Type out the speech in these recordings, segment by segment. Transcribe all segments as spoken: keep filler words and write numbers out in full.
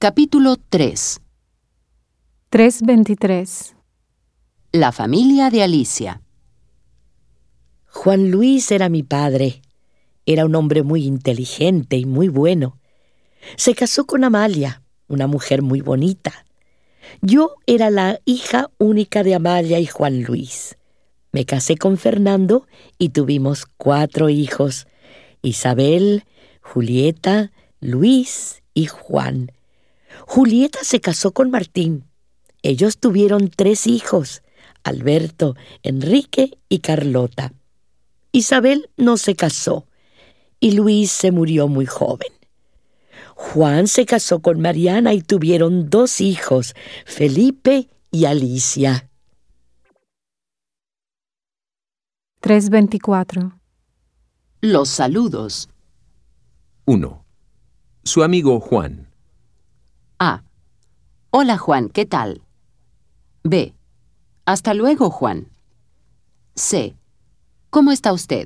Capítulo tres. tres veintitrés. La familia de Alicia. Juan Luis era mi padre. Era un hombre muy inteligente y muy bueno. Se casó con Amalia, una mujer muy bonita. Yo era la hija única de Amalia y Juan Luis. Me casé con Fernando y tuvimos cuatro hijos: Isabel, Julieta, Luis y Juan. Julieta se casó con Martín. Ellos tuvieron tres hijos: Alberto, Enrique y Carlota. Isabel no se casó y Luis se murió muy joven. Juan se casó con Mariana y tuvieron dos hijos, Felipe y Alicia. tres veinticuatro. Los saludos. uno. Su amigo Juan. A. Hola Juan, ¿qué tal? B. Hasta luego, Juan. C. ¿Cómo está usted?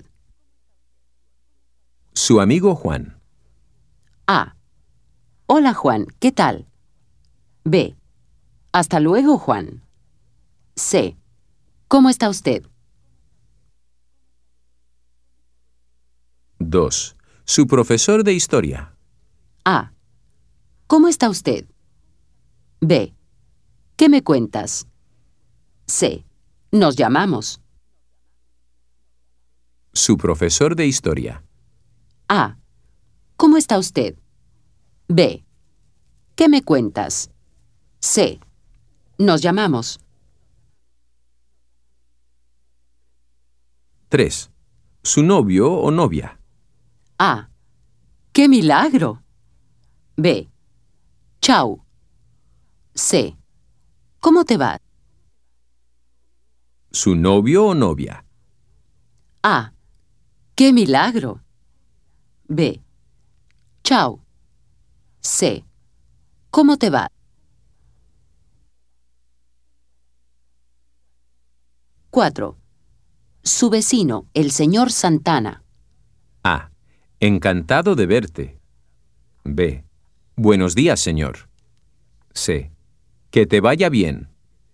Su amigo Juan. A. Hola Juan, ¿qué tal? B. Hasta luego, Juan. C. ¿Cómo está usted? dos. Su profesor de historia. A. ¿Cómo está usted? B. ¿Qué me cuentas? C. Nos llamamos. Su profesor de historia. A. ¿Cómo está usted? B. ¿Qué me cuentas? C. Nos llamamos. tres. Su novio o novia. A. ¡Qué milagro! B. Chau. C. ¿Cómo te va? Su novio o novia. A. ¡Qué milagro! B. Chau. C. ¿Cómo te va? cuatro. Su vecino, el señor Santana. A. Encantado de verte. B. Buenos días, señor. C. Que te vaya bien.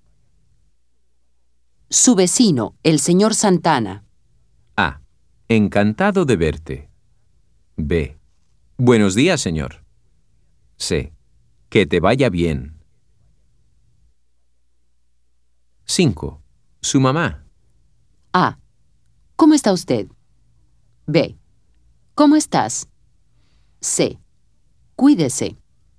Su vecino, el señor Santana. A. Encantado de verte. B. Buenos días, señor. C. Que te vaya bien. cinco. Su mamá. A. ¿Cómo está usted? B. ¿Cómo estás? C. Cuídese.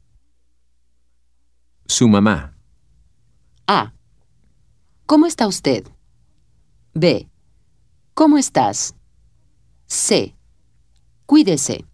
Su mamá. A. ¿Cómo está usted? B. ¿Cómo estás? C. Cuídese.